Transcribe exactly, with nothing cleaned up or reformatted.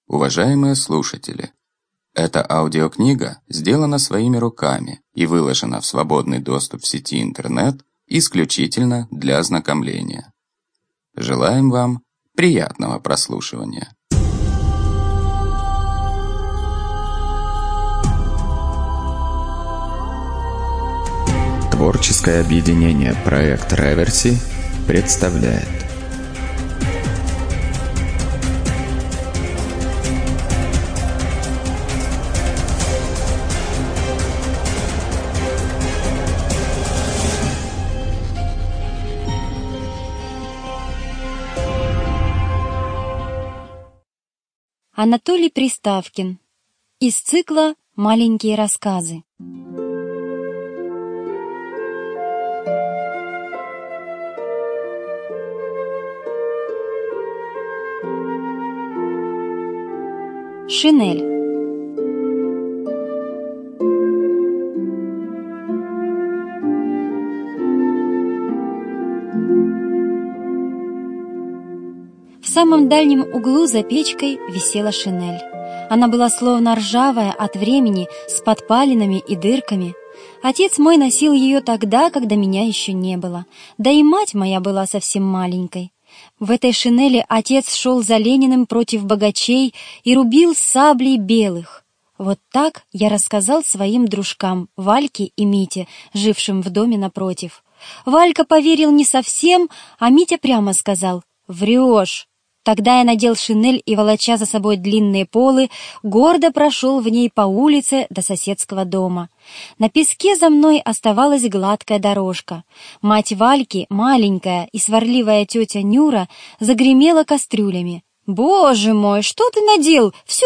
Уважаемые слушатели, эта аудиокнига сделана своими руками и выложена в свободный доступ в сети интернет исключительно для ознакомления. Желаем вам приятного прослушивания. Творческое объединение «Проект Реверси» представляет. Анатолий Приставкин. Из цикла «Маленькие рассказы». Шинель. В самом дальнем углу за печкой висела шинель. Она была словно ржавая от времени, с подпалинами и дырками. Отец мой носил ее тогда, когда меня еще не было, да и мать моя была совсем маленькой. В этой шинели отец шел за Лениным против богачей и рубил саблей белых. Вот так я рассказал своим дружкам Вальке и Мите, жившим в доме напротив. Валька поверил не совсем, а Митя прямо сказал: «Врешь». Тогда я надел шинель и, волоча за собой длинные полы, гордо прошел в ней по улице до соседского дома. На песке за мной оставалась гладкая дорожка. Мать Вальки, маленькая и сварливая тетя Нюра, загремела кастрюлями. «Боже мой, что ты надел? Всю